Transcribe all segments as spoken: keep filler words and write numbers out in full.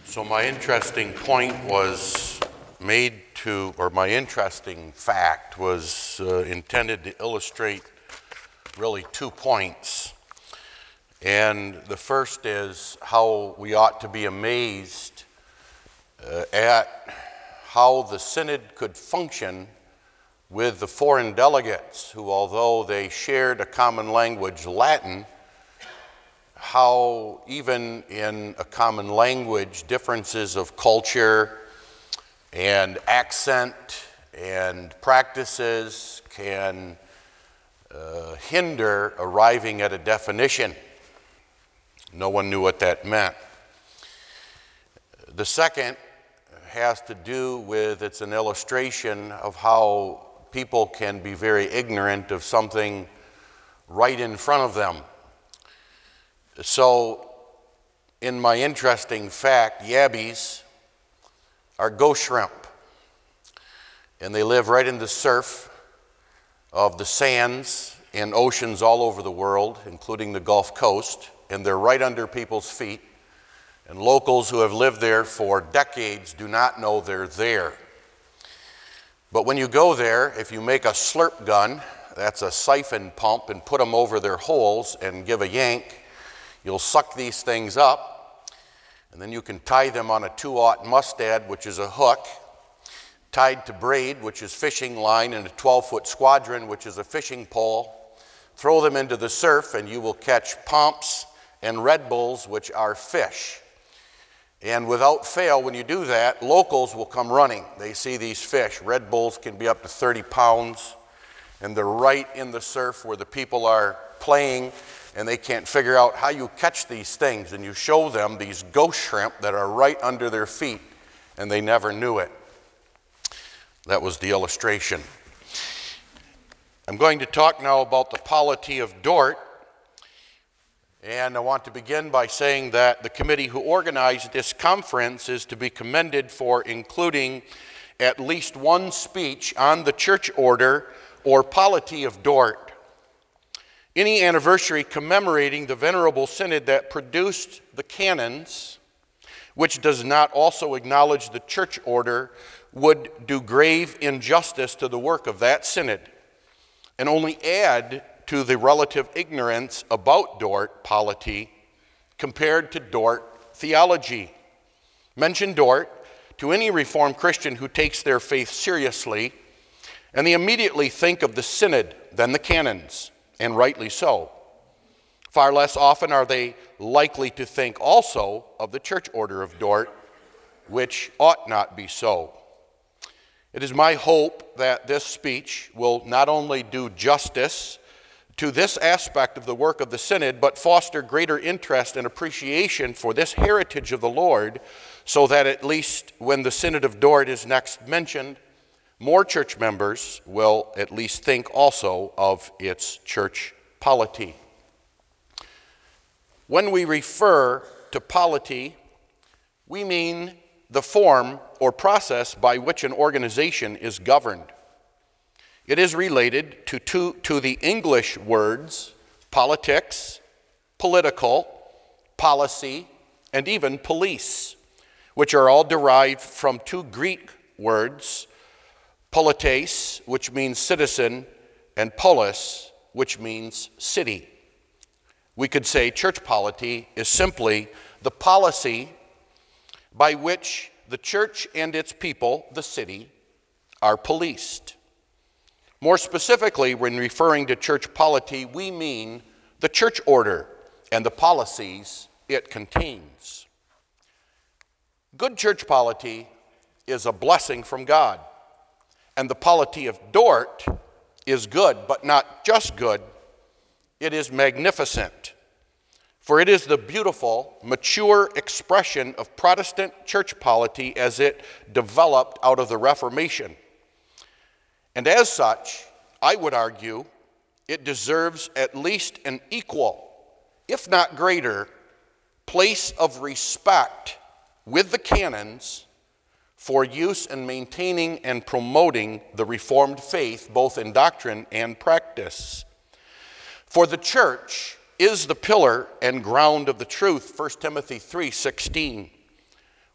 So my interesting point was made to, or my interesting fact was uh, intended to illustrate really two points. And the first is how we ought to be amazed uh, at how the Synod could function with the foreign delegates who, although they shared a common language, Latin, how even in a common language, differences of culture and accent and practices can uh, hinder arriving at a definition. No one knew what that meant. The second has to do with, it's an illustration of how people can be very ignorant of something right in front of them. So, in my interesting fact, yabbies are ghost shrimp, and they live right in the surf of the sands and oceans all over the world, including the Gulf Coast, and they're right under people's feet, and locals who have lived there for decades do not know they're there. But when you go there, if you make a slurp gun, that's a siphon pump, and put them over their holes and give a yank, you'll suck these things up, and then you can tie them on a two-aught mustad, which is a hook, tied to braid, which is fishing line, and a twelve-foot squadron, which is a fishing pole. Throw them into the surf, and you will catch pomps and red bulls, which are fish. And without fail, when you do that, locals will come running. They see these fish. Red bulls can be up to thirty pounds, and they're right in the surf where the people are playing, and they can't figure out how you catch these things, and you show them these ghost shrimp that are right under their feet, and they never knew it. That was the illustration. I'm going to talk now about the polity of Dort, and I want to begin by saying that the committee who organized this conference is to be commended for including at least one speech on the church order or polity of Dort. Any anniversary commemorating the Venerable Synod that produced the canons, which does not also acknowledge the church order, would do grave injustice to the work of that synod and only add to the relative ignorance about Dort polity compared to Dort theology. Mention Dort to any Reformed Christian who takes their faith seriously, and they immediately think of the synod, then the canons. And rightly so. Far less often are they likely to think also of the church order of Dort, which ought not be so. It is my hope that this speech will not only do justice to this aspect of the work of the Synod, but foster greater interest and appreciation for this heritage of the Lord, so that at least when the Synod of Dort is next mentioned, more church members will at least think also of its church polity. When we refer to polity, we mean the form or process by which an organization is governed. It is related to, two, to the English words politics, political, policy, and even police, which are all derived from two Greek words, polites, which means citizen, and polis, which means city. We could say church polity is simply the policy by which the church and its people, the city, are policed. More specifically, when referring to church polity, we mean the church order and the policies it contains. Good church polity is a blessing from God. And the polity of Dort is good, but not just good, it is magnificent. For it is the beautiful, mature expression of Protestant church polity as it developed out of the Reformation. And as such, I would argue, it deserves at least an equal, if not greater, place of respect with the canons for use in maintaining and promoting the Reformed faith, both in doctrine and practice. For the church is the pillar and ground of the truth, First Timothy three sixteen,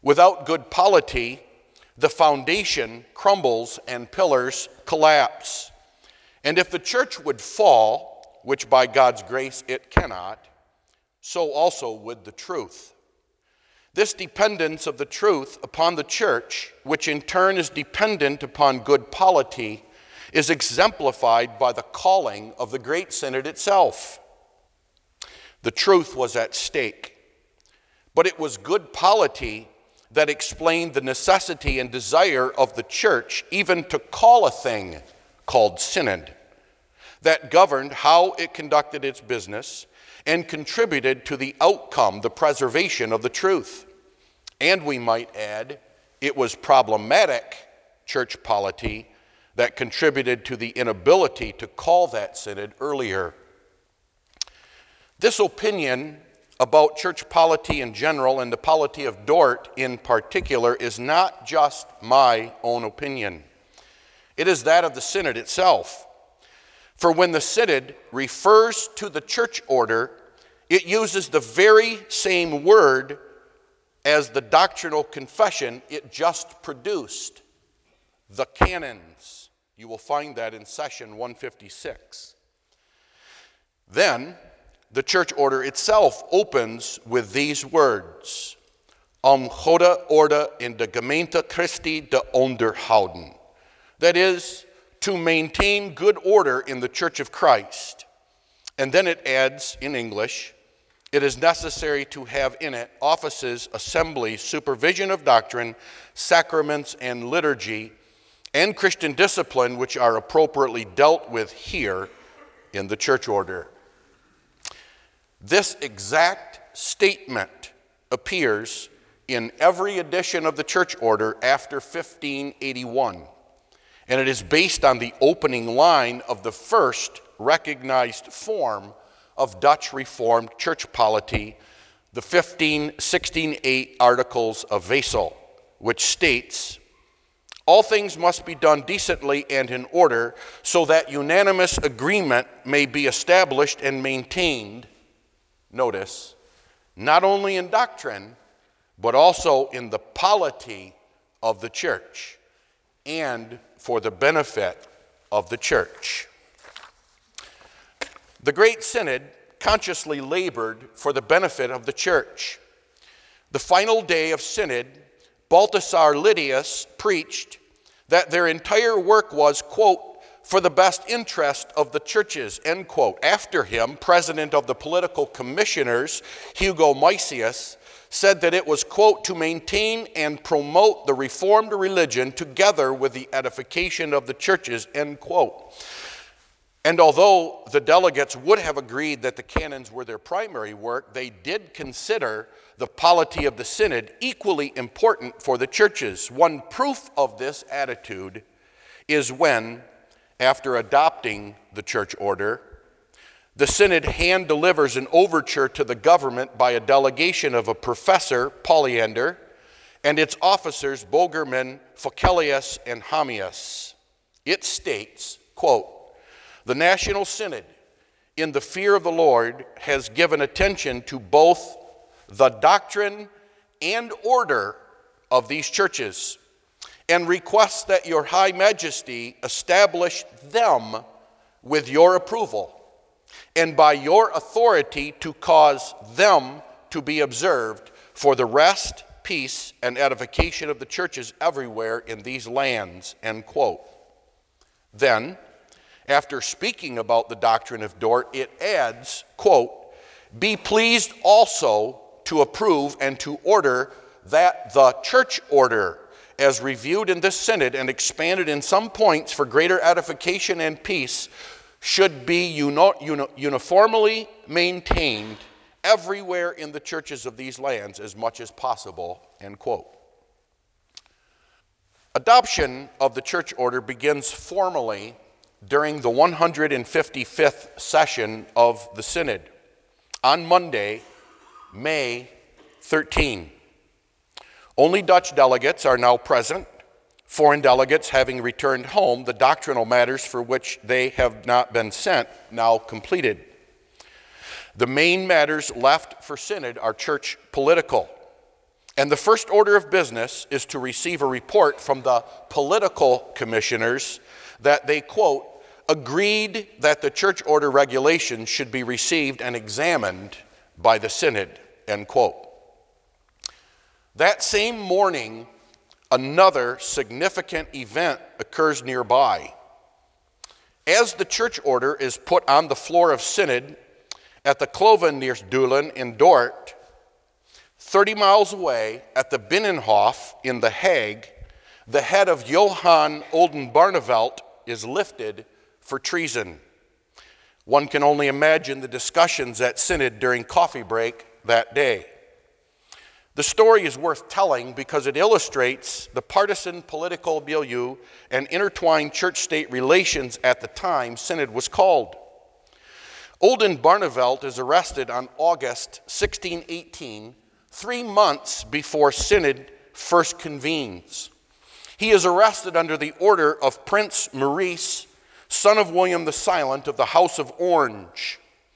Without good polity, the foundation crumbles and pillars collapse. And if the church would fall, which by God's grace it cannot, so also would the truth. This dependence of the truth upon the church, which in turn is dependent upon good polity, is exemplified by the calling of the Great Synod itself. The truth was at stake, but it was good polity that explained the necessity and desire of the church even to call a thing called synod, that governed how it conducted its business and contributed to the outcome, the preservation of the truth. And we might add, it was problematic church polity that contributed to the inability to call that synod earlier. This opinion about church polity in general and the polity of Dort in particular is not just my own opinion. It is that of the synod itself. For when the synod refers to the church order, it uses the very same word as the doctrinal confession it just produced, the canons. You will find that in session one fifty-six. Then, the church order itself opens with these words, om goede orde in de gemeente Christi te onderhouden. That is, to maintain good order in the church of Christ. And then it adds in English, it is necessary to have in it offices, assemblies, supervision of doctrine, sacraments, and liturgy, and Christian discipline, which are appropriately dealt with here in the church order. This exact statement appears in every edition of the church order after fifteen eighty-one, and it is based on the opening line of the first recognized form of Dutch Reformed church polity, the fifteen sixteen-eight Articles of Wesel, which states, all things must be done decently and in order so that unanimous agreement may be established and maintained, notice, not only in doctrine, but also in the polity of the church and for the benefit of the church. The Great Synod consciously labored for the benefit of the church. The final day of Synod, Balthasar Lydius preached that their entire work was, quote, for the best interest of the churches, end quote. After him, president of the political commissioners, Hugo Maesius, said that it was, quote, to maintain and promote the Reformed religion together with the edification of the churches, end quote. And although the delegates would have agreed that the canons were their primary work, they did consider the polity of the synod equally important for the churches. One proof of this attitude is when, after adopting the church order, the synod hand delivers an overture to the government by a delegation of a professor, Polyander, and its officers, Bogerman, Focelius, and Hamius. It states, quote, the National Synod, in the fear of the Lord, has given attention to both the doctrine and order of these churches, and requests that your high majesty establish them with your approval, and by your authority to cause them to be observed for the rest, peace, and edification of the churches everywhere in these lands, end quote. Then, after speaking about the doctrine of Dort, it adds, quote, be pleased also to approve and to order that the church order, as reviewed in this synod and expanded in some points for greater edification and peace, should be uni- uni- uniformly maintained everywhere in the churches of these lands as much as possible, end quote. Adoption of the church order begins formally during the one hundred fifty-fifth session of the synod on Monday, May thirteenth. Only Dutch delegates are now present, foreign delegates having returned home, the doctrinal matters for which they have not been sent now completed. The main matters left for synod are church political. And the first order of business is to receive a report from the political commissioners that they, quote, agreed that the church order regulations should be received and examined by the synod, end quote. That same morning, another significant event occurs nearby. As the church order is put on the floor of synod at the Kloveniersdulen in Dort, thirty miles away at the Binnenhof in The Hague, the head of Johann Oldenbarnevelt is lifted for treason. One can only imagine the discussions at synod during coffee break that day. The story is worth telling because it illustrates the partisan political milieu and intertwined church-state relations at the time synod was called. Oldenbarnevelt is arrested on August sixteen eighteen, three months before synod first convenes. He is arrested under the order of Prince Maurice, son of William the Silent of the House of Orange.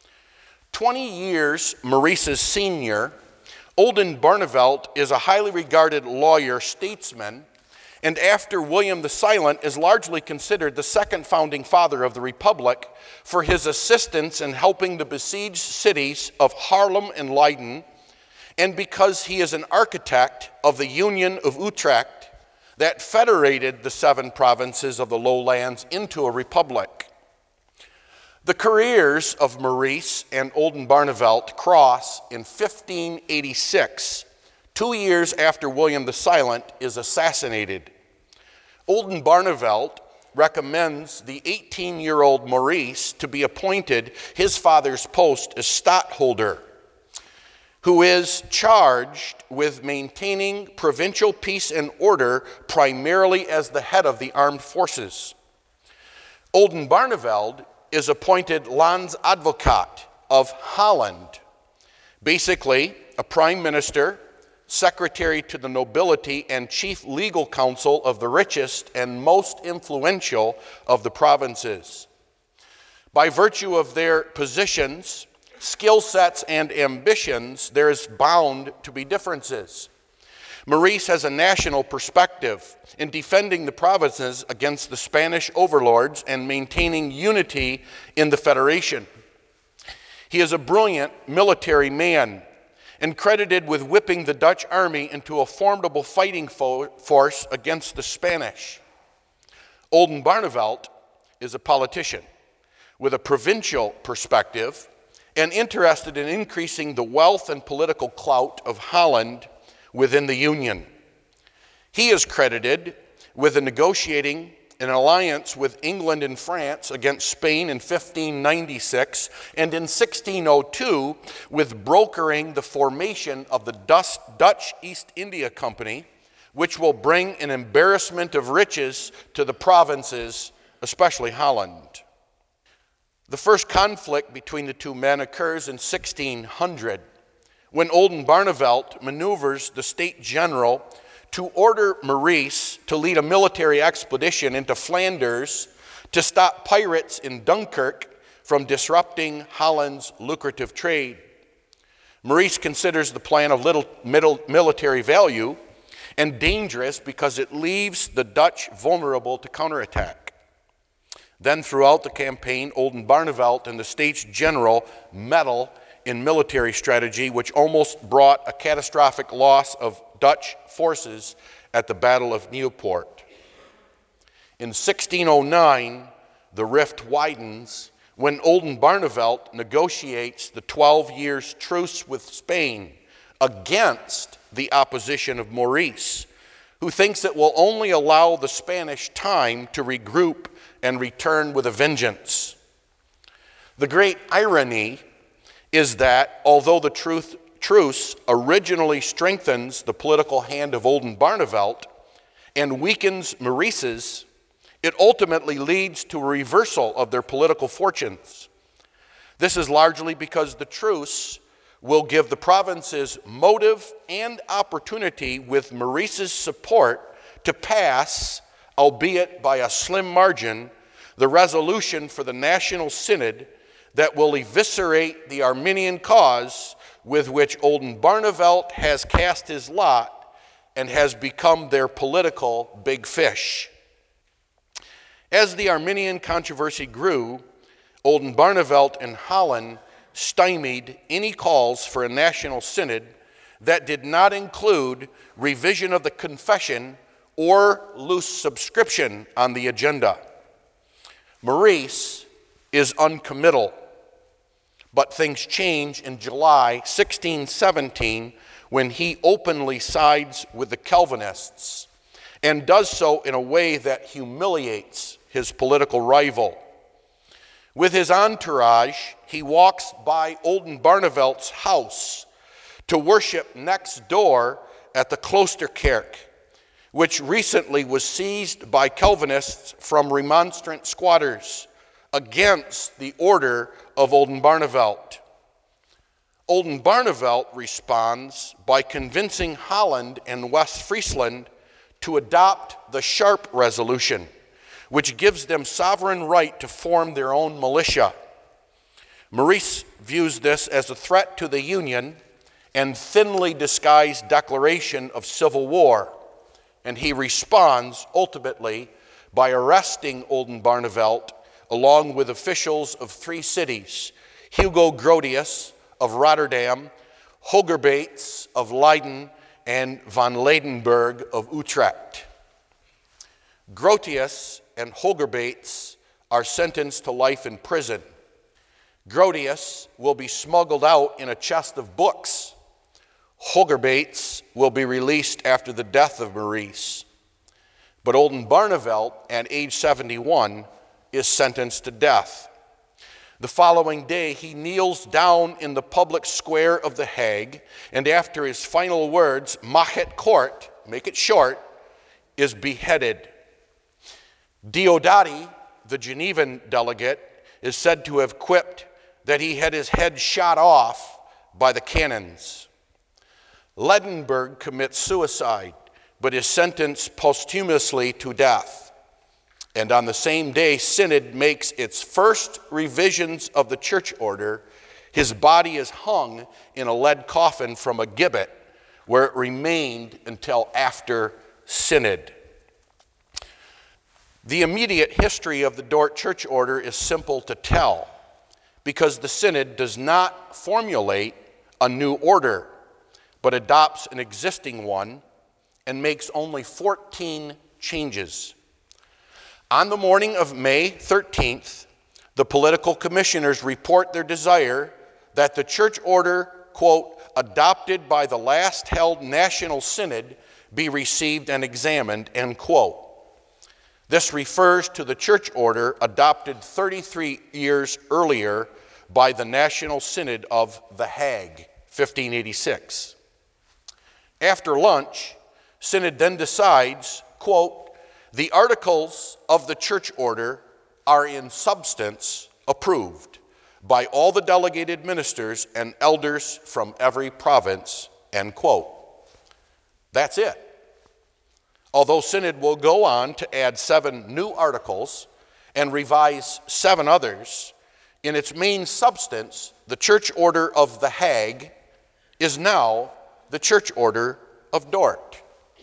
Twenty years Maurice's senior, Oldenbarnevelt is a highly regarded lawyer, statesman, and after William the Silent is largely considered the second founding father of the Republic for his assistance in helping the besieged cities of Haarlem and Leiden, and because he is an architect of the Union of Utrecht that federated the seven provinces of the lowlands into a republic. The careers of Maurice and Oldenbarnevelt cross in fifteen eighty-six, two years after William the Silent is assassinated. Oldenbarnevelt recommends the eighteen-year-old Maurice to be appointed his father's post as stadtholder, who is charged with maintaining provincial peace and order primarily as the head of the armed forces. Oldenbarnevelt is appointed Landsadvocaat of Holland, basically a prime minister, secretary to the nobility, and chief legal counsel of the richest and most influential of the provinces. By virtue of their positions, skill sets, and ambitions, there is bound to be differences. Maurice has a national perspective in defending the provinces against the Spanish overlords and maintaining unity in the federation. He is a brilliant military man and credited with whipping the Dutch army into a formidable fighting fo- force against the Spanish. Oldenbarnevelt is a politician with a provincial perspective and interested in increasing the wealth and political clout of Holland within the Union. He is credited with negotiating an alliance with England and France against Spain in fifteen ninety-six, and in sixteen oh two with brokering the formation of the Dutch East India Company, which will bring an embarrassment of riches to the provinces, especially Holland. The first conflict between the two men occurs in sixteen hundred, when Oldenbarnevelt maneuvers the State General to order Maurice to lead a military expedition into Flanders to stop pirates in Dunkirk from disrupting Holland's lucrative trade. Maurice considers the plan of little middle military value and dangerous because it leaves the Dutch vulnerable to counterattack. Then throughout the campaign, Oldenbarnevelt and the States General meddle in military strategy, which almost brought a catastrophic loss of Dutch forces at the Battle of Nieuwpoort. In sixteen oh nine, the rift widens when Oldenbarnevelt negotiates the twelve years truce with Spain against the opposition of Maurice, who thinks it will only allow the Spanish time to regroup and return with a vengeance. The great irony is that although the truth, truce originally strengthens the political hand of Oldenbarnevelt and weakens Maurice's, it ultimately leads to a reversal of their political fortunes. This is largely because the truce will give the provinces motive and opportunity, with Maurice's support, to pass, albeit by a slim margin, the resolution for the National Synod that will eviscerate the Arminian cause, with which Oldenbarnevelt has cast his lot and has become their political big fish. As the Arminian controversy grew, Oldenbarnevelt and Holland stymied any calls for a national synod that did not include revision of the confession or loose subscription on the agenda. Maurice is uncommittal, but things change in July sixteen seventeen when he openly sides with the Calvinists and does so in a way that humiliates his political rival. With his entourage, he walks by Oldenbarnevelt's house to worship next door at the Kloosterkerk, which recently was seized by Calvinists from Remonstrant squatters against the order of Oldenbarnevelt. Oldenbarnevelt responds by convincing Holland and West Friesland to adopt the Sharp Resolution, which gives them sovereign right to form their own militia. Maurice views this as a threat to the Union and thinly disguised declaration of civil war, and he responds ultimately by arresting Oldenbarnevelt along with officials of three cities, Hugo Grotius of Rotterdam, Hogerbates of Leiden, and von Ladenburg of Utrecht. Grotius and Hogerbates are sentenced to life in prison. Grotius will be smuggled out in a chest of books. Hogerbates will be released after the death of Maurice. But Oldenbarnevelt, at age seventy-one, is sentenced to death. The following day, he kneels down in the public square of The Hague, and after his final words, "Mach it kort," make it short, is beheaded. Diodati, the Genevan delegate, is said to have quipped that he had his head shot off by the cannons. Ladenburg commits suicide, but is sentenced posthumously to death. And on the same day, Synod makes its first revisions of the church order. His body is hung in a lead coffin from a gibbet, where it remained until after Synod. The immediate history of the Dort church order is simple to tell, because the Synod does not formulate a new order, but adopts an existing one and makes only fourteen changes. On the morning of May thirteenth, the political commissioners report their desire that the church order, quote, adopted by the last held national synod be received and examined, end quote. This refers to the church order adopted thirty-three years earlier by the National Synod of The Hague, fifteen eighty-six. After lunch, Synod then decides, quote, the articles of the church order are in substance approved by all the delegated ministers and elders from every province, end quote. That's it. Although Synod will go on to add seven new articles and revise seven others, in its main substance, the church order of The Hague is now the church order of Dort.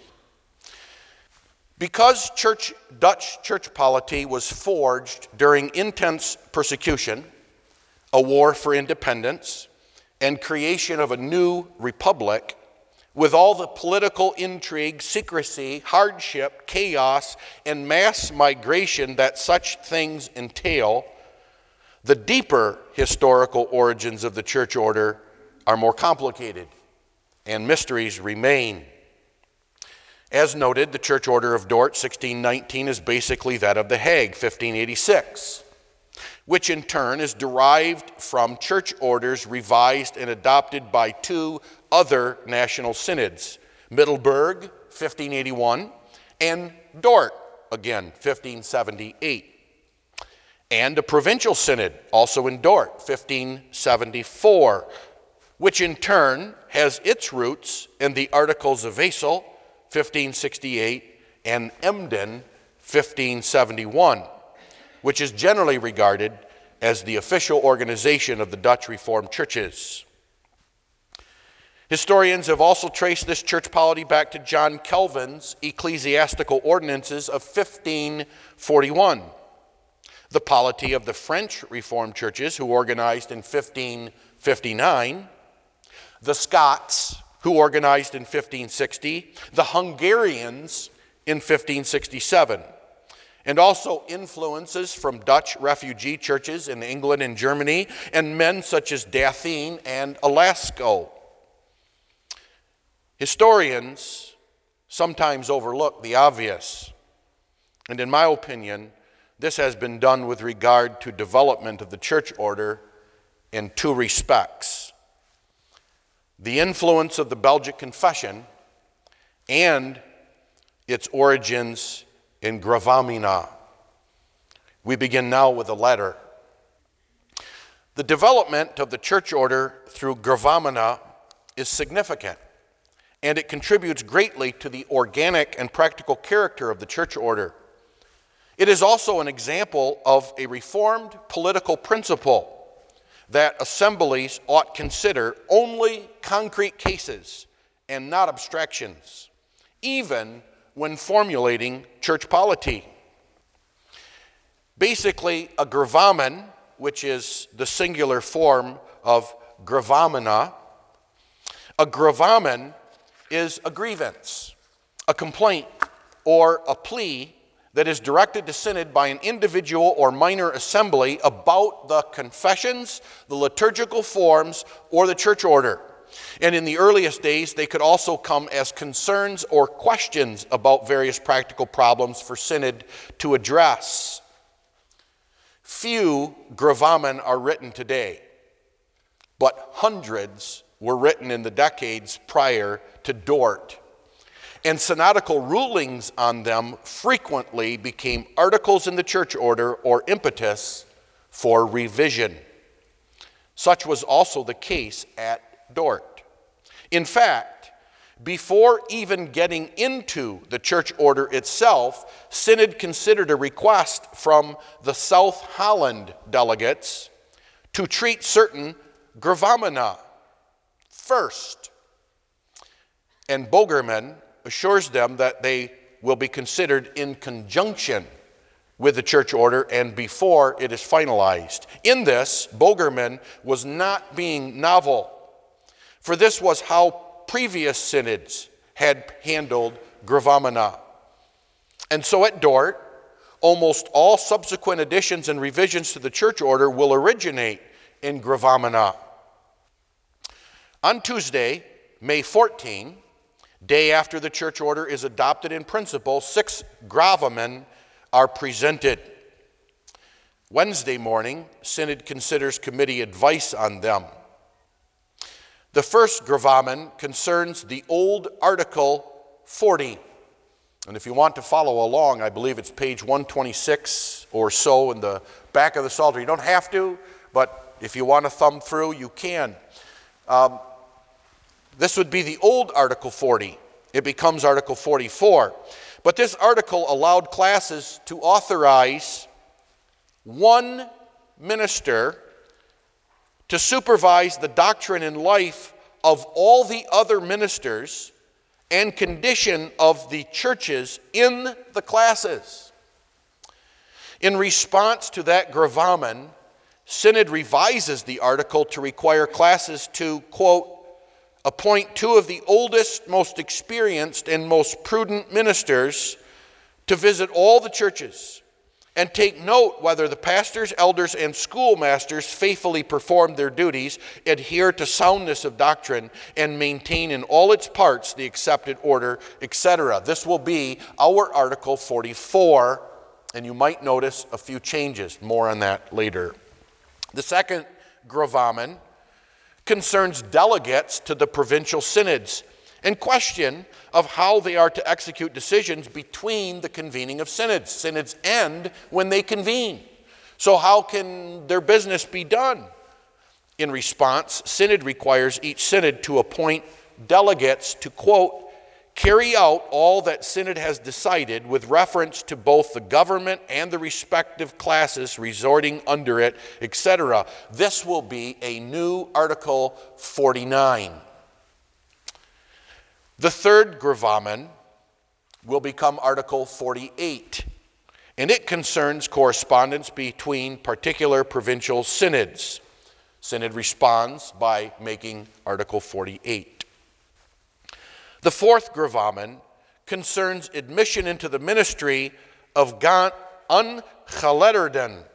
Because church, Dutch church polity was forged during intense persecution, a war for independence, and creation of a new republic, with all the political intrigue, secrecy, hardship, chaos, and mass migration that such things entail, the deeper historical origins of the church order are more complicated, and mysteries remain. As noted, the church order of Dort, sixteen nineteen, is basically that of The Hague, fifteen eighty-six, which in turn is derived from church orders revised and adopted by two other national synods, Middelburg, fifteen eighty-one, and Dort, again, fifteen seventy-eight, and a provincial synod, also in Dort, fifteen seventy-four, which in turn has its roots in the Articles of Wesel, fifteen sixty-eight, and Emden, fifteen seventy-one, which is generally regarded as the official organization of the Dutch Reformed churches. Historians have also traced this church polity back to John Calvin's ecclesiastical ordinances of fifteen forty-one. The polity of the French Reformed churches, who organized in fifteen fifty-nine, the Scots, who organized in fifteen sixty, the Hungarians in fifteen sixty-seven, and also influences from Dutch refugee churches in England and Germany, and men such as Dathene and Alasco. Historians sometimes overlook the obvious, and in my opinion, this has been done with regard to development of the church order in two respects: the influence of the Belgic Confession and its origins in Gravamina. We begin now with the latter. The development of the church order through Gravamina is significant, and it contributes greatly to the organic and practical character of the church order. It is also an example of a reformed political principle that assemblies ought consider only concrete cases and not abstractions, even when formulating church polity. Basically, a gravamen, which is the singular form of gravamina, a gravamen is a grievance, a complaint, or a plea that is directed to synod by an individual or minor assembly about the confessions, the liturgical forms, or the church order. And in the earliest days, they could also come as concerns or questions about various practical problems for synod to address. Few gravamen are written today, but hundreds were written in the decades prior to Dort. And synodical rulings on them frequently became articles in the church order or impetus for revision. Such was also the case at Dort. In fact, before even getting into the church order itself, synod considered a request from the South Holland delegates to treat certain gravamina first. And Bogerman assures them that they will be considered in conjunction with the church order and before it is finalized. In this, Bogerman was not being novel, for this was how previous synods had handled gravamina. And so at Dort, almost all subsequent additions and revisions to the church order will originate in gravamina. On Tuesday, May fourteenth, day after the church order is adopted in principle, six gravamen are presented. Wednesday morning, synod considers committee advice on them. The first gravamen concerns the old Article forty. And if you want to follow along, I believe it's page one twenty-six or so in the back of the Psalter. You don't have to, but if you want to thumb through, you can. Um, this would be the old Article forty. It becomes Article forty-four. But this article allowed classes to authorize one minister to supervise the doctrine and life of all the other ministers and condition of the churches in the classes. In response to that gravamen, synod revises the article to require classes to, quote, appoint two of the oldest, most experienced, and most prudent ministers to visit all the churches and take note whether the pastors, elders, and schoolmasters faithfully perform their duties, adhere to soundness of doctrine, and maintain in all its parts the accepted order, et cetera. This will be our Article forty-four, and you might notice a few changes. More on that later. The second gravamen concerns delegates to the provincial synods and question of how they are to execute decisions between the convening of synods. Synods end when they convene. So how can their business be done? In response, synod requires each synod to appoint delegates to, quote, carry out all that synod has decided with reference to both the government and the respective classes resorting under it, et cetera. This will be a new Article forty-nine. The third gravamen will become Article forty-eight, and it concerns correspondence between particular provincial synods. Synod responds by making Article forty-eight. The fourth gravamen concerns admission into the ministry of ungeletterden,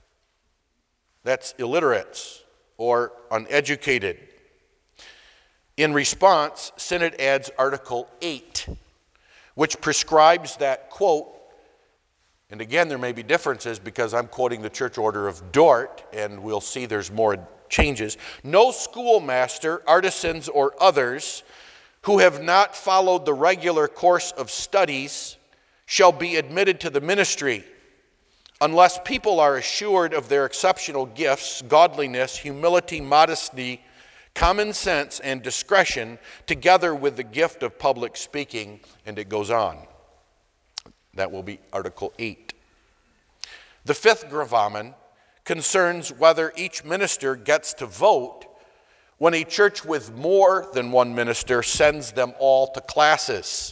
that's illiterates or uneducated. In response, Synod adds Article eight, which prescribes that, quote, and again there may be differences because I'm quoting the Church Order of Dort, and we'll see there's more changes. No schoolmaster, artisans, or others who have not followed the regular course of studies shall be admitted to the ministry unless people are assured of their exceptional gifts, godliness, humility, modesty, common sense, and discretion, together with the gift of public speaking, and it goes on. That will be Article eight. The fifth gravamen concerns whether each minister gets to vote when a church with more than one minister sends them all to classes.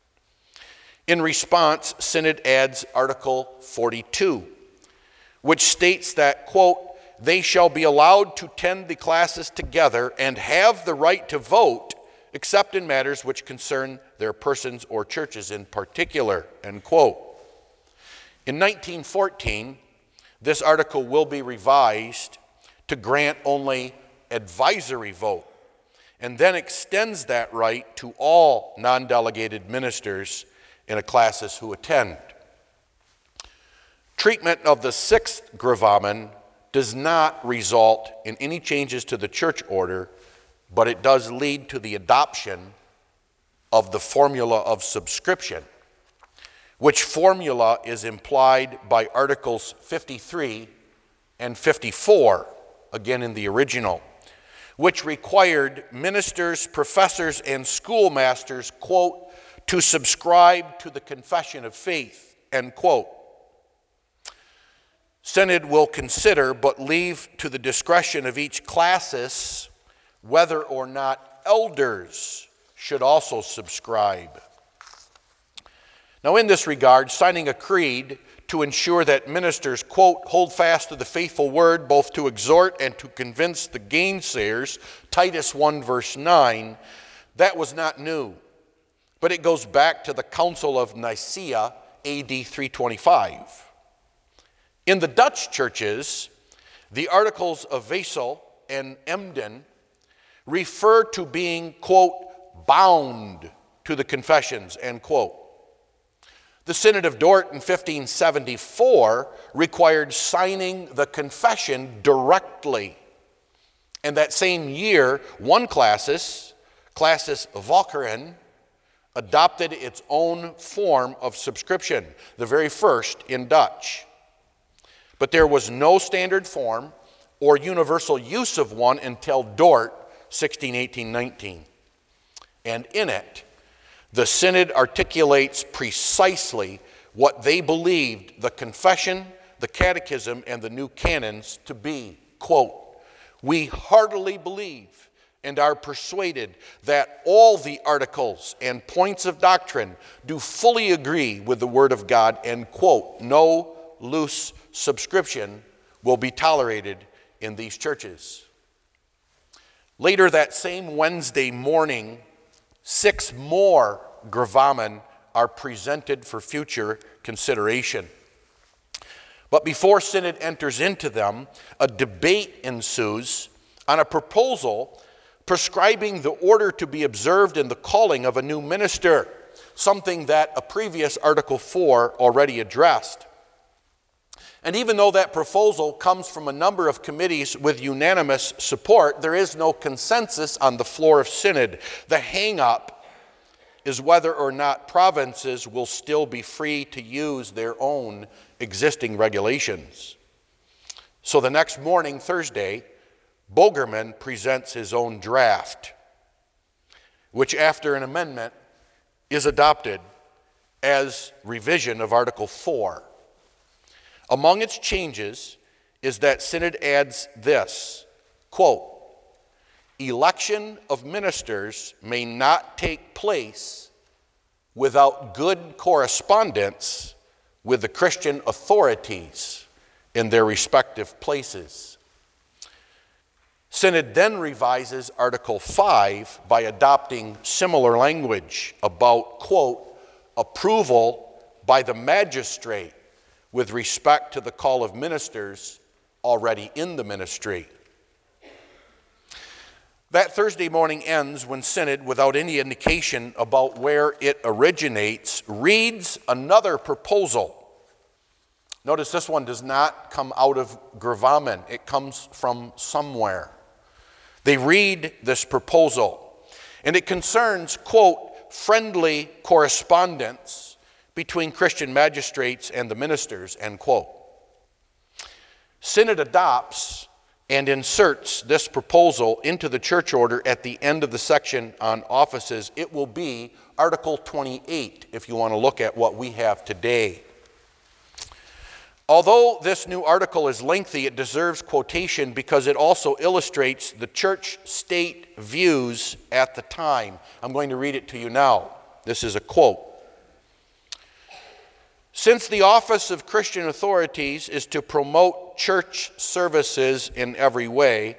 In response, Synod adds Article forty-two, which states that, quote, they shall be allowed to attend the classes together and have the right to vote, except in matters which concern their persons or churches in particular, end quote. In nineteen fourteen, this article will be revised to grant only advisory vote, and then extends that right to all non-delegated ministers in a classes who attend. Treatment of the sixth gravamen does not result in any changes to the church order, but it does lead to the adoption of the formula of subscription, which formula is implied by Articles fifty-three and fifty-four, again in the original, which required ministers, professors, and schoolmasters, quote, to subscribe to the confession of faith, end quote. Synod will consider, but leave to the discretion of each classis, whether or not elders should also subscribe. Now, in this regard, signing a creed to ensure that ministers, quote, hold fast to the faithful word, both to exhort and to convince the gainsayers, Titus one, verse nine, that was not new, but it goes back to the Council of Nicaea, A D three twenty-five. In the Dutch churches, the Articles of Wesel and Emden refer to being, quote, bound to the confessions, end quote. The Synod of Dort in fifteen seventy-four required signing the confession directly. And that same year, one classis, Classis Volkeren, adopted its own form of subscription, the very first in Dutch. But there was no standard form or universal use of one until Dort, sixteen eighteen nineteen. And in it, the Synod articulates precisely what they believed the confession, the catechism, and the new canons to be. Quote, we heartily believe and are persuaded that all the articles and points of doctrine do fully agree with the Word of God, and quote, no loose subscription will be tolerated in these churches. Later that same Wednesday morning, six more gravamen are presented for future consideration. But before Synod enters into them, a debate ensues on a proposal prescribing the order to be observed in the calling of a new minister, something that a previous Article four already addressed. And even though that proposal comes from a number of committees with unanimous support, there is no consensus on the floor of Synod. The hang-up is whether or not provinces will still be free to use their own existing regulations. So the next morning, Thursday, Bogerman presents his own draft, which after an amendment is adopted as revision of Article four. Among its changes is that Synod adds this, quote, election of ministers may not take place without good correspondence with the Christian authorities in their respective places. Synod then revises Article five by adopting similar language about, quote, approval by the magistrate with respect to the call of ministers already in the ministry. That Thursday morning ends when Synod, without any indication about where it originates, reads another proposal. Notice this one does not come out of gravamen. It comes from somewhere. They read this proposal, and it concerns, quote, friendly correspondence between Christian magistrates and the ministers, end quote. Synod adopts and inserts this proposal into the church order at the end of the section on offices. It will be Article twenty-eight, if you want to look at what we have today. Although this new article is lengthy, it deserves quotation because it also illustrates the church-state views at the time. I'm going to read it to you now. This is a quote. Since the office of Christian authorities is to promote church services in every way,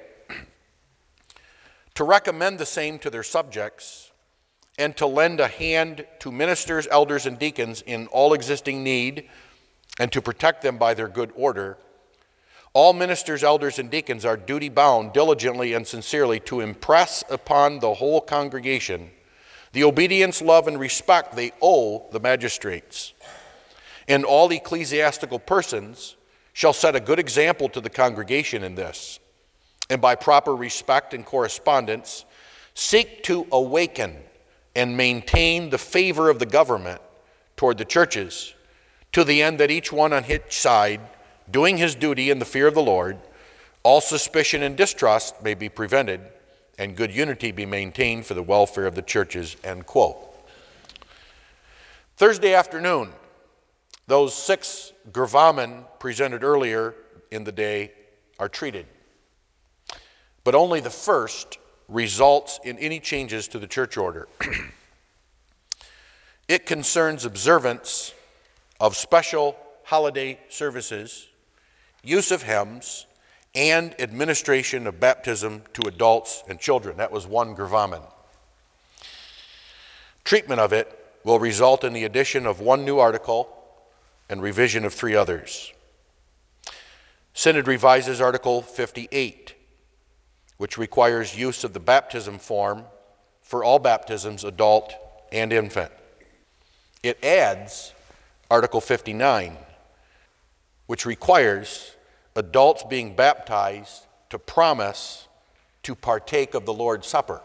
to recommend the same to their subjects, and to lend a hand to ministers, elders, and deacons in all existing need, and to protect them by their good order, all ministers, elders, and deacons are duty-bound diligently and sincerely to impress upon the whole congregation the obedience, love, and respect they owe the magistrates. And all ecclesiastical persons shall set a good example to the congregation in this, and by proper respect and correspondence, seek to awaken and maintain the favor of the government toward the churches, to the end that each one on his side, doing his duty in the fear of the Lord, all suspicion and distrust may be prevented, and good unity be maintained for the welfare of the churches, end quote. Thursday afternoon, those six gravamen presented earlier in the day are treated. But only the first results in any changes to the church order. It concerns observance of special holiday services, use of hymns, and administration of baptism to adults and children. That was one gravamen. Treatment of it will result in the addition of one new article and revision of three others. Synod revises Article fifty-eight, which requires use of the baptism form for all baptisms, adult and infant. It adds Article fifty-nine, which requires adults being baptized to promise to partake of the Lord's Supper.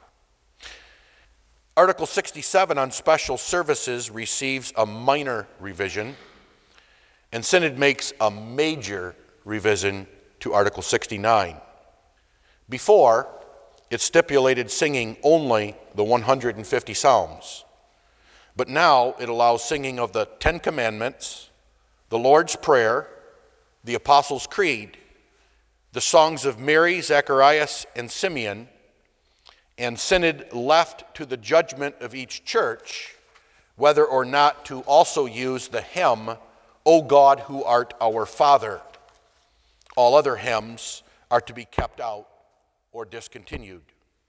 Article sixty-seven on special services receives a minor revision, and Synod makes a major revision to Article sixty-nine. Before, it stipulated singing only the one hundred fifty psalms, but now it allows singing of the Ten Commandments, the Lord's Prayer, the Apostles' Creed, the songs of Mary, Zacharias, and Simeon, and Synod left to the judgment of each church whether or not to also use the hymn, O God, who art our Father. All other hymns are to be kept out or discontinued.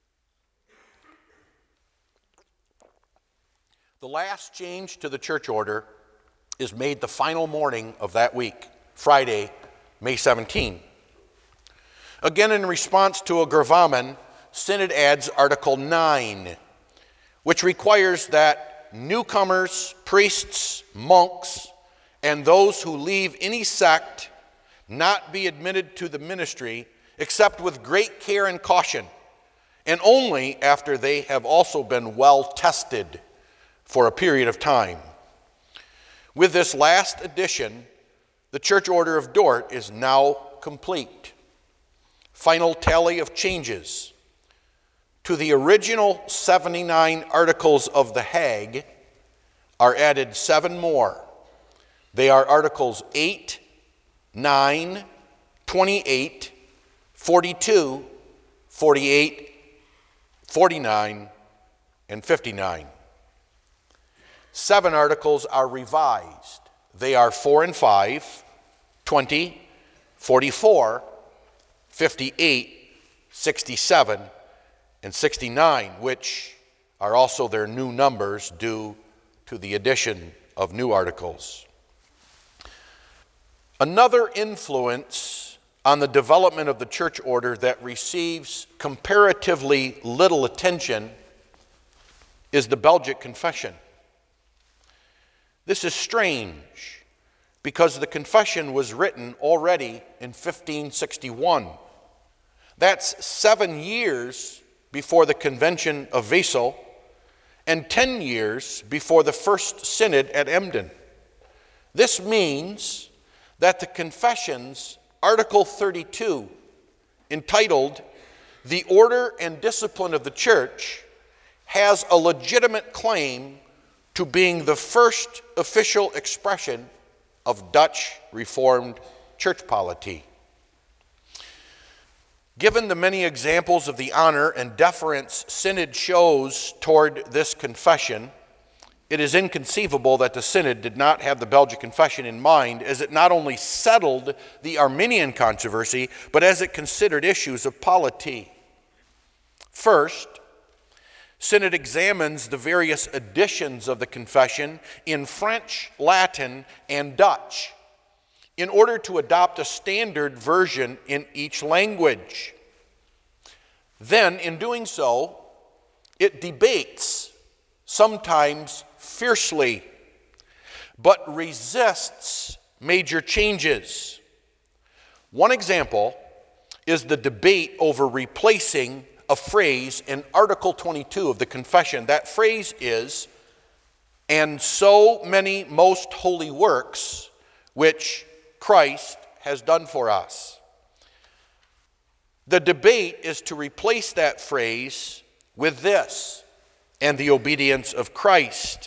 The last change to the church order is made the final morning of that week, Friday, May seventeenth. Again, in response to a gravamen, Synod adds Article nine, which requires that newcomers, priests, monks, and those who leave any sect not be admitted to the ministry except with great care and caution, and only after they have also been well tested for a period of time. With this last addition, the Church Order of Dort is now complete. Final tally of changes. To the original seventy-nine Articles of the Hague are added seven more. They are Articles eight, nine, twenty-eight, forty-two, forty-eight, forty-nine, and fifty-nine. Seven articles are revised. They are four and five, twenty, forty-four, fifty-eight, sixty-seven, and sixty-nine, which are also their new numbers due to the addition of new articles. Another influence on the development of the church order that receives comparatively little attention is the Belgic Confession. This is strange because the Confession was written already in fifteen sixty-one. That's seven years before the Convention of Wesel and ten years before the First Synod at Emden. This means that the Confession's Article thirty-two, entitled "The Order and Discipline of the Church," has a legitimate claim to being the first official expression of Dutch Reformed church polity. Given the many examples of the honor and deference Synod shows toward this confession, it is inconceivable that the Synod did not have the Belgic Confession in mind, as it not only settled the Arminian controversy, but as it considered issues of polity. First, Synod examines the various editions of the Confession in French, Latin, and Dutch in order to adopt a standard version in each language. Then, in doing so, it debates, sometimes fiercely, but resists major changes. One example is the debate over replacing a phrase in Article twenty-two of the Confession. That phrase is, "and so many most holy works which Christ has done for us." The debate is to replace that phrase with this, "and the obedience of Christ."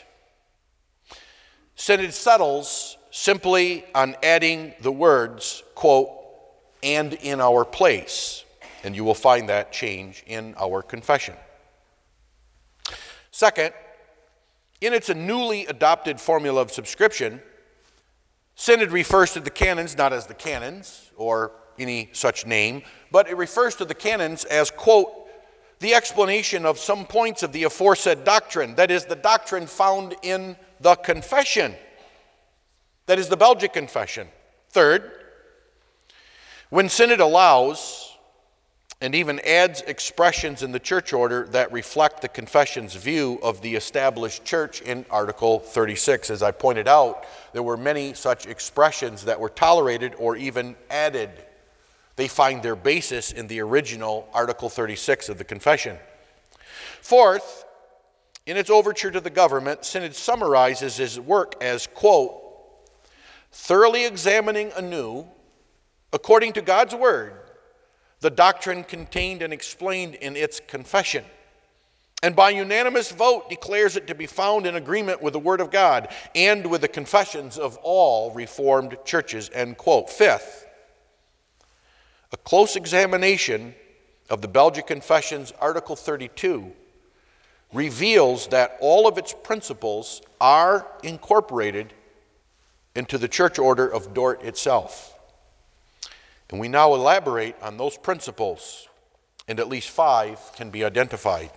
Synod settles simply on adding the words, quote, "and in our place." And you will find that change in our confession. Second, in its newly adopted formula of subscription, Synod refers to the canons not as the canons or any such name, but it refers to the canons as, quote, "the explanation of some points of the aforesaid doctrine," that is, the doctrine found in the confession, that is, the Belgic Confession. Third, when Synod allows and even adds expressions in the church order that reflect the confession's view of the established church in Article thirty-six. As I pointed out, there were many such expressions that were tolerated or even added. They find their basis in the original Article thirty-six of the confession. Fourth, in its overture to the government, Synod summarizes his work as, quote, "thoroughly examining anew, according to God's word, the doctrine contained and explained in its confession, and by unanimous vote declares it to be found in agreement with the Word of God and with the confessions of all Reformed churches," end quote. Fifth, a close examination of the Belgic Confession's Article thirty-two reveals that all of its principles are incorporated into the church order of Dort itself. And we now elaborate on those principles, and at least five can be identified.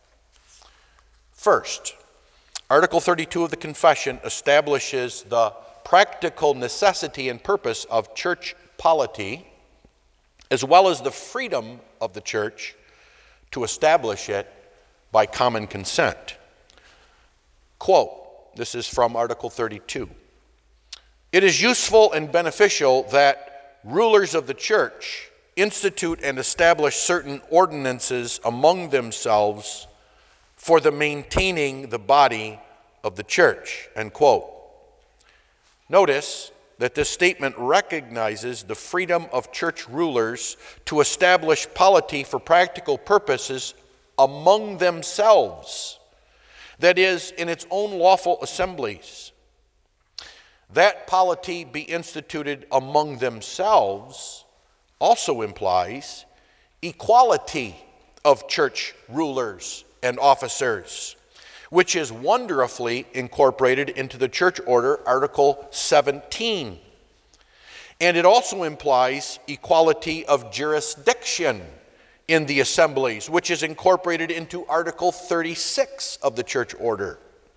First, Article thirty-two of the Confession establishes the practical necessity and purpose of church polity, as well as the freedom of the church to establish it by common consent. Quote, this is from Article thirty-two. "It is useful and beneficial that rulers of the church institute and establish certain ordinances among themselves for the maintaining the body of the church," end quote. Notice that this statement recognizes the freedom of church rulers to establish polity for practical purposes among themselves, that is, in its own lawful assemblies. That polity be instituted among themselves also implies equality of church rulers and officers, which is wonderfully incorporated into the church order, Article seventeen. And it also implies equality of jurisdiction in the assemblies, which is incorporated into Article thirty-six of the church order.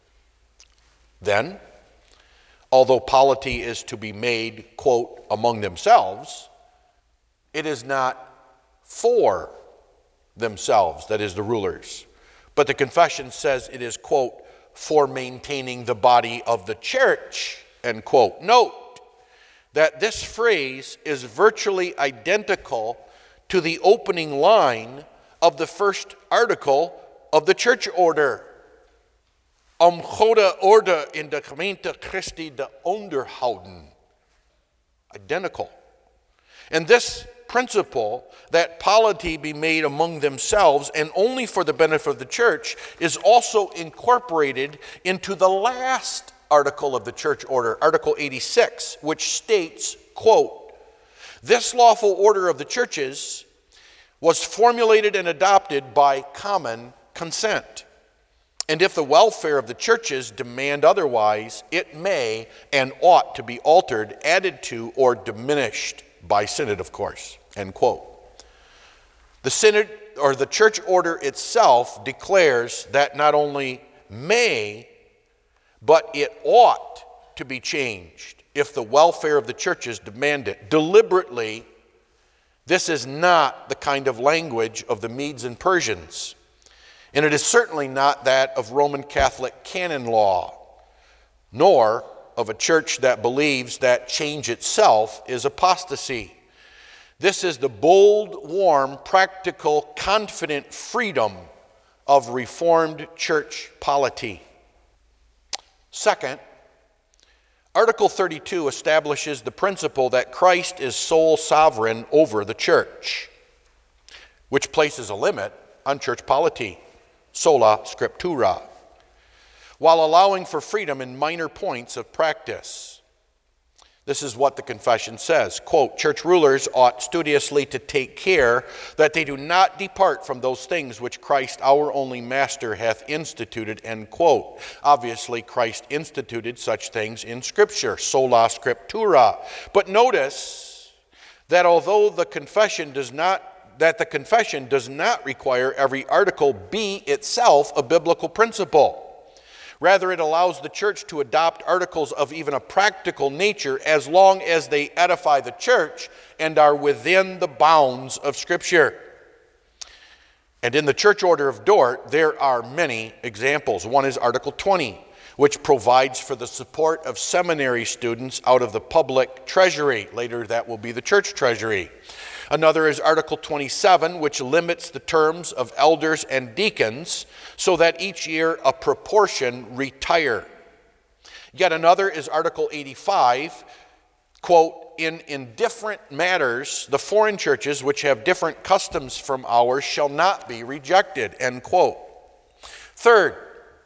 Then, although polity is to be made, quote, among themselves, it is not for themselves, that is the rulers. But the confession says it is, quote, for maintaining the body of the church, end quote. Note that this phrase is virtually identical to the opening line of the first article of the church order. Om goede orde in de gemeente Christi te onderhouden. Identical. And this principle that polity be made among themselves and only for the benefit of the church is also incorporated into the last article of the church order, Article eighty-six, which states, quote, this lawful order of the churches was formulated and adopted by common consent. And if the welfare of the churches demand otherwise, it may and ought to be altered, added to, or diminished by synod, of course, end quote. The synod, or the church order itself, declares that not only may, but it ought to be changed if the welfare of the churches demand it. Deliberately, this is not the kind of language of the Medes and Persians, and it is certainly not that of Roman Catholic canon law, nor of a church that believes that change itself is apostasy. This is the bold, warm, practical, confident freedom of Reformed church polity. Second, Article thirty-two establishes the principle that Christ is sole sovereign over the church, which places a limit on church polity, sola scriptura, while allowing for freedom in minor points of practice. This is what the confession says, quote, church rulers ought studiously to take care that they do not depart from those things which Christ our only master hath instituted, end quote. Obviously, Christ instituted such things in Scripture, sola scriptura. But notice that although the confession does not, that the confession does not require every article be itself a biblical principle. Rather, it allows the church to adopt articles of even a practical nature as long as they edify the church and are within the bounds of Scripture. And in the church order of Dort, there are many examples. One is Article twenty, which provides for the support of seminary students out of the public treasury. Later, that will be the church treasury. Another is Article twenty-seven, which limits the terms of elders and deacons so that each year a proportion retire. Yet another is Article eighty-five, quote, in indifferent matters, the foreign churches which have different customs from ours shall not be rejected, end quote. Third,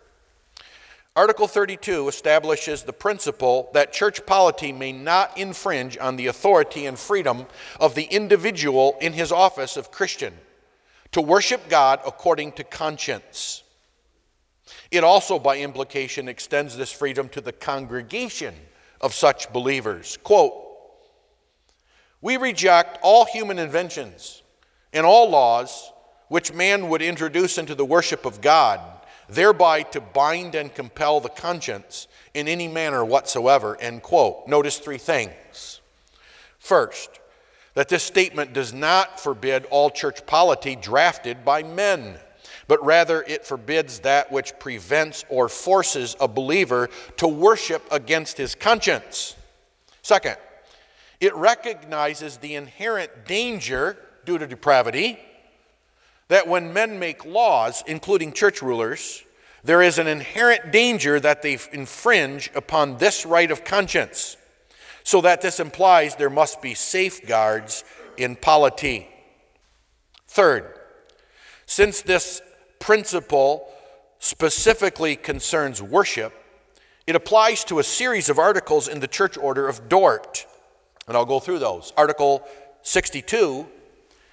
Article thirty-two establishes the principle that church polity may not infringe on the authority and freedom of the individual in his office of Christian to worship God according to conscience. It also, by implication, extends this freedom to the congregation of such believers. Quote, we reject all human inventions and all laws which man would introduce into the worship of God, thereby to bind and compel the conscience in any manner whatsoever, end quote. Notice three things. First, that this statement does not forbid all church polity drafted by men, but rather it forbids that which prevents or forces a believer to worship against his conscience. Second, it recognizes the inherent danger due to depravity that when men make laws, including church rulers, there is an inherent danger that they infringe upon this right of conscience, so that this implies there must be safeguards in polity. Third, since this principle specifically concerns worship, it applies to a series of articles in the church order of Dort, and I'll go through those. Article sixty-two,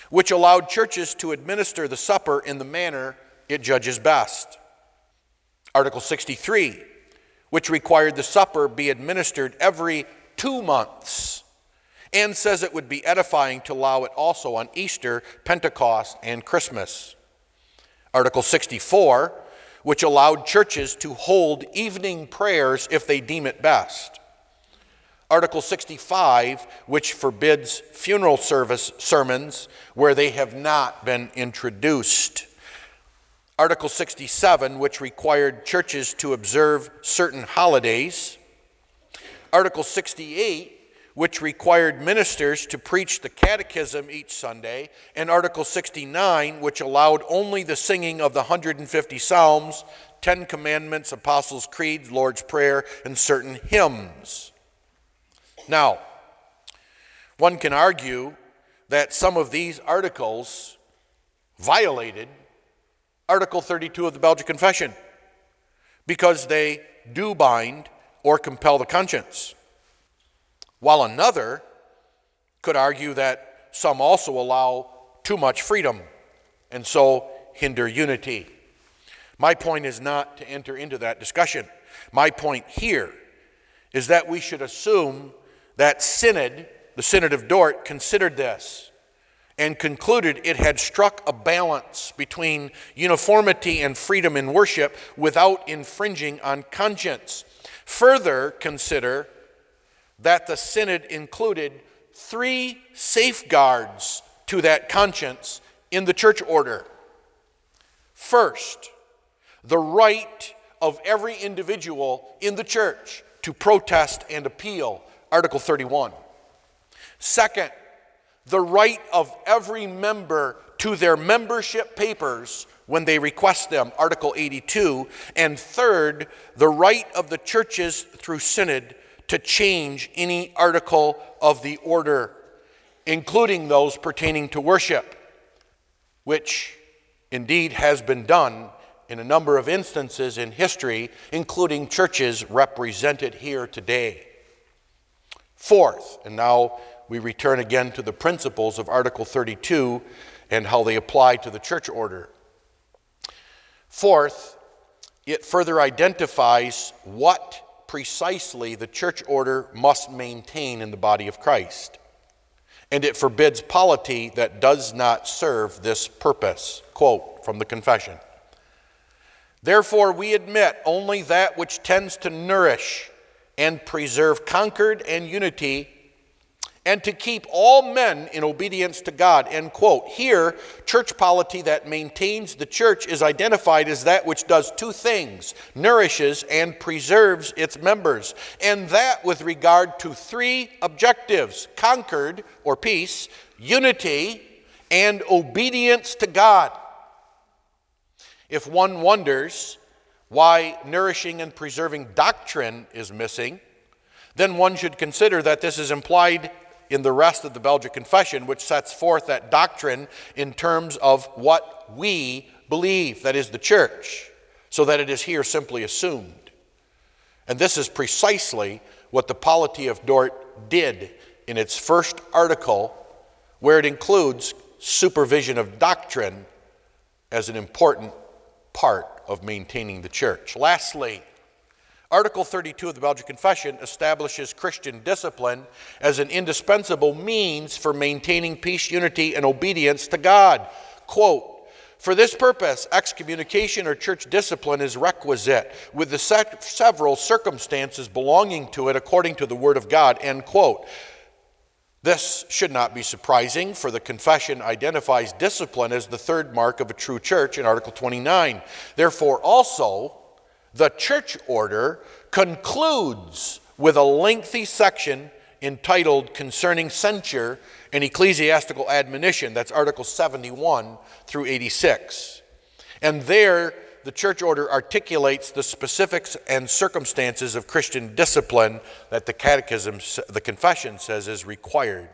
which allowed churches to administer the supper in the manner it judges best. Article sixty-three, which required the supper be administered every two months, and says it would be edifying to allow it also on Easter, Pentecost, and Christmas. Article sixty-four, which allowed churches to hold evening prayers if they deem it best. Article sixty-five, which forbids funeral service sermons where they have not been introduced. Article sixty-seven, which required churches to observe certain holidays. Article sixty-eight, which required ministers to preach the catechism each Sunday. And Article sixty-nine, which allowed only the singing of the one hundred fifty Psalms, Ten Commandments, Apostles' Creed, Lord's Prayer, and certain hymns. Now, one can argue that some of these articles violated Article thirty-two of the Belgic Confession because they do bind or compel the conscience, while another could argue that some also allow too much freedom and so hinder unity. My point is not to enter into that discussion. My point here is that we should assume that Synod, the Synod of Dort, considered this and concluded it had struck a balance between uniformity and freedom in worship without infringing on conscience. Further, consider that the Synod included three safeguards to that conscience in the church order. First, the right of every individual in the church to protest and appeal, Article thirty-one. Second, the right of every member to their membership papers when they request them, Article eighty-two. And third, the right of the churches through Synod to change any article of the order, including those pertaining to worship, which indeed has been done in a number of instances in history, including churches represented here today. Fourth, and now we return again to the principles of Article thirty-two and how they apply to the church order. Fourth, it further identifies what precisely the church order must maintain in the body of Christ. And it forbids polity that does not serve this purpose. Quote from the confession. Therefore, we admit only that which tends to nourish and preserve concord and unity, and to keep all men in obedience to God, end quote. Here, church polity that maintains the church is identified as that which does two things, nourishes and preserves its members, and that with regard to three objectives, concord or peace, unity, and obedience to God. If one wonders why nourishing and preserving doctrine is missing, then one should consider that this is implied in the rest of the Belgic Confession, which sets forth that doctrine in terms of what we believe, that is the church, so that it is here simply assumed. And this is precisely what the polity of Dort did in its first article, where it includes supervision of doctrine as an important part of maintaining the church. Lastly, Article thirty-two of the Belgic Confession establishes Christian discipline as an indispensable means for maintaining peace, unity, and obedience to God. Quote, for this purpose, excommunication or church discipline is requisite, with the se- several circumstances belonging to it according to the Word of God, end quote. This should not be surprising, for the confession identifies discipline as the third mark of a true church in Article twenty-nine. Therefore, also, the church order concludes with a lengthy section entitled Concerning Censure and Ecclesiastical Admonition. That's Article seventy-one through eighty-six. And there, the church order articulates the specifics and circumstances of Christian discipline that the catechism, the confession says is required.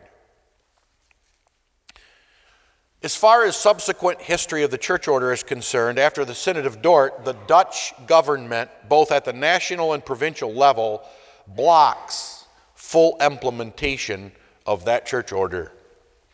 As far as subsequent history of the church order is concerned, after the Synod of Dort, the Dutch government, both at the national and provincial level, blocks full implementation of that church order.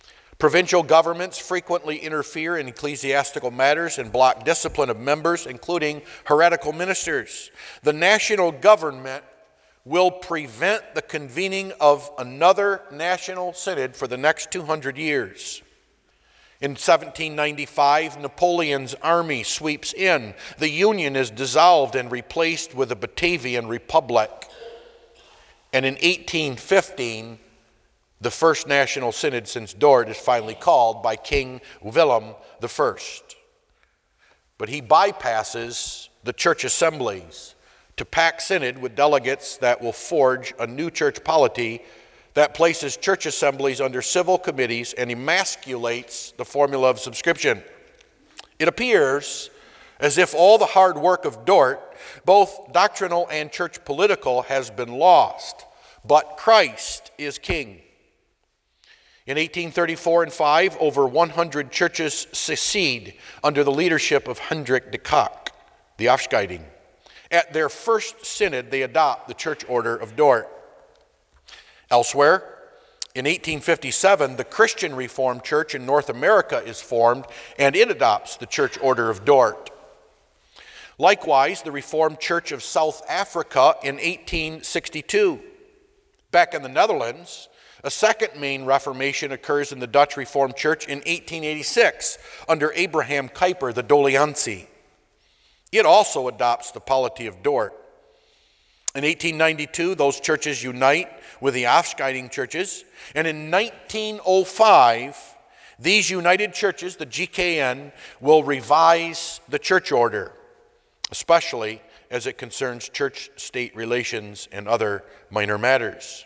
Provincial governments frequently interfere in ecclesiastical matters and block discipline of members, including heretical ministers. The national government will prevent the convening of another national synod for the next two hundred years. In seventeen ninety-five, Napoleon's army sweeps in. The Union is dissolved and replaced with a Batavian Republic. And in eighteen fifteen, the first national synod since Dort is finally called by King Willem the First. But he bypasses the church assemblies to pack synod with delegates that will forge a new church polity that places church assemblies under civil committees and emasculates the formula of subscription. It appears as if all the hard work of Dort, both doctrinal and church political, has been lost. But Christ is king. In eighteen thirty-four and five, over one hundred churches secede under the leadership of Hendrik de Cock, the Afscheiding. At their first synod, they adopt the church order of Dort. Elsewhere, in eighteen fifty-seven, the Christian Reformed Church in North America is formed, and it adopts the church order of Dort. Likewise, the Reformed Church of South Africa in eighteen sixty-two. Back in the Netherlands, a second main Reformation occurs in the Dutch Reformed Church in eighteen eighty-six under Abraham Kuyper, the Doliantie. It also adopts the polity of Dort. In eighteen ninety-two, those churches unite with the Afscheiding churches, and in nineteen oh five, these united churches, the G K N, will revise the church order, especially as it concerns church-state relations and other minor matters.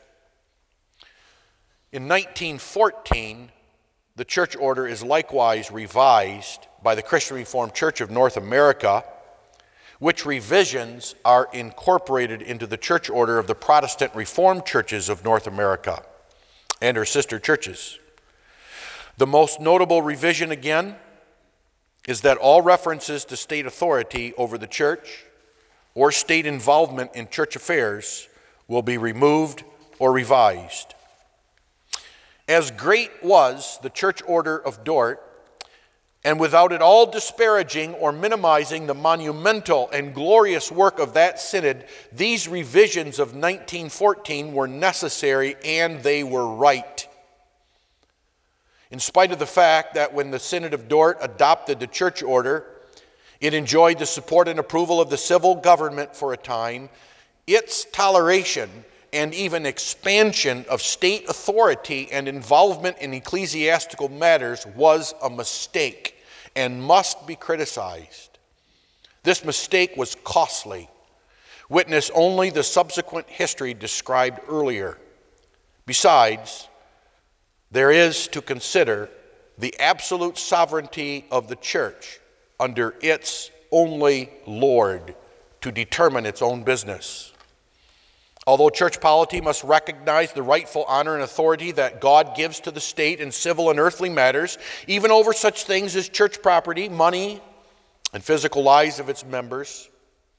In nineteen fourteen, the church order is likewise revised by the Christian Reformed Church of North America, which revisions are incorporated into the church order of the Protestant Reformed Churches of North America and her sister churches. The most notable revision, again, is that all references to state authority over the church or state involvement in church affairs will be removed or revised. As great was the church order of Dort, and without at all disparaging or minimizing the monumental and glorious work of that synod, these revisions of nineteen fourteen were necessary and they were right. In spite of the fact that when the Synod of Dort adopted the church order, it enjoyed the support and approval of the civil government for a time, its toleration and even expansion of state authority and involvement in ecclesiastical matters was a mistake and must be criticized. This mistake was costly. Witness only the subsequent history described earlier. Besides, there is to consider the absolute sovereignty of the church under its only Lord to determine its own business. Although church polity must recognize the rightful honor and authority that God gives to the state in civil and earthly matters, even over such things as church property, money, and physical lives of its members,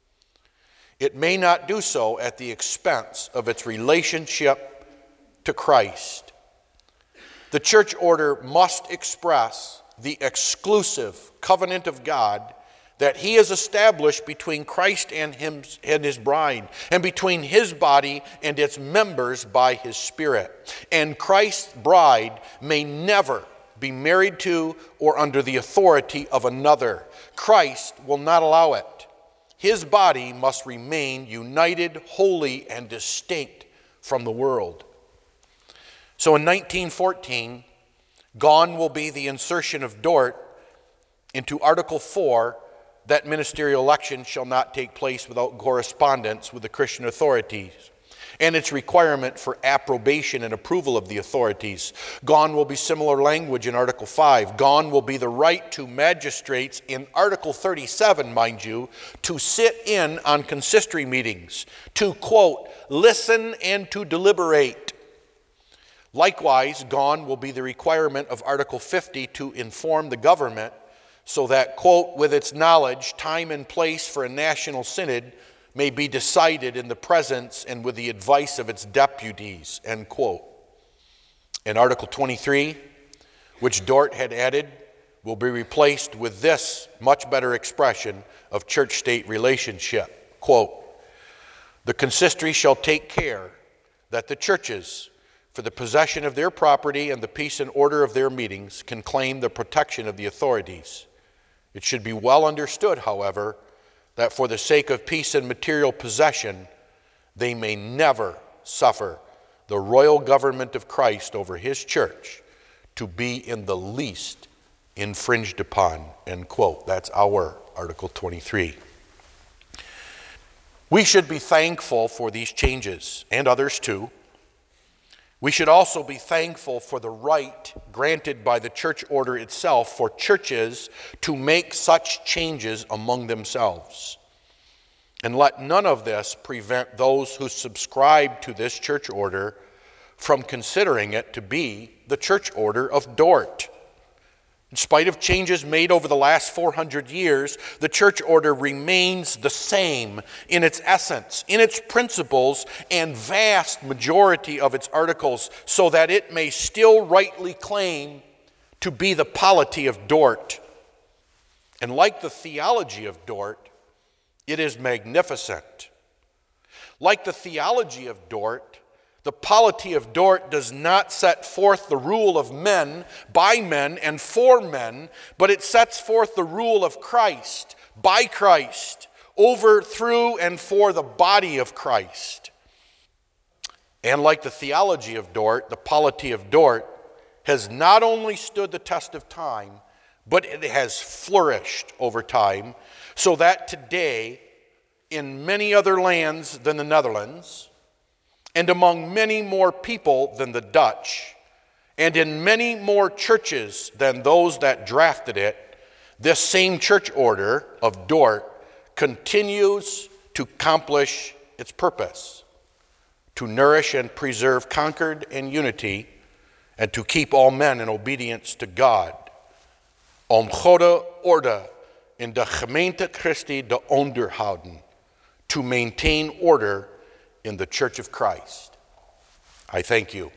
it may not do so at the expense of its relationship to Christ. The church order must express the exclusive covenant of God that he has established between Christ and him and his bride, and between his body and its members by his Spirit. And Christ's bride may never be married to or under the authority of another. Christ will not allow it. His body must remain united, holy, and distinct from the world. So in nineteen fourteen, gone will be the insertion of Dort into Article four, that ministerial election shall not take place without correspondence with the Christian authorities, and its requirement for approbation and approval of the authorities. Gone will be similar language in Article five. Gone will be the right to magistrates in Article thirty-seven, mind you, to sit in on consistory meetings, to, quote, listen and to deliberate. Likewise, gone will be the requirement of Article fifty to inform the government so that, quote, with its knowledge, time and place for a national synod may be decided in the presence and with the advice of its deputies, end quote. In Article twenty-three, which Dort had added, will be replaced with this much better expression of church-state relationship. Quote, "The consistory shall take care that the churches, for the possession of their property and the peace and order of their meetings, can claim the protection of the authorities. It should be well understood, however, that for the sake of peace and material possession, they may never suffer the royal government of Christ over his church to be in the least infringed upon," end quote. That's our Article twenty-three. We should be thankful for these changes, and others too. We should also be thankful for the right granted by the church order itself for churches to make such changes among themselves. And let none of this prevent those who subscribe to this church order from considering it to be the church order of Dort. In spite of changes made over the last four hundred years, the church order remains the same in its essence, in its principles, and vast majority of its articles, so that it may still rightly claim to be the polity of Dort. And like the theology of Dort, it is magnificent. Like the theology of Dort, the polity of Dort does not set forth the rule of men, by men, and for men, but it sets forth the rule of Christ, by Christ, over, through, and for the body of Christ. And like the theology of Dort, the polity of Dort has not only stood the test of time, but it has flourished over time, so that today, in many other lands than the Netherlands, and among many more people than the Dutch, and in many more churches than those that drafted it, this same church order of Dort continues to accomplish its purpose, to nourish and preserve concord and unity, and to keep all men in obedience to God. Om Goede orde in de gemeente Christi te onderhouden, to maintain order in the Church of Christ. I thank you.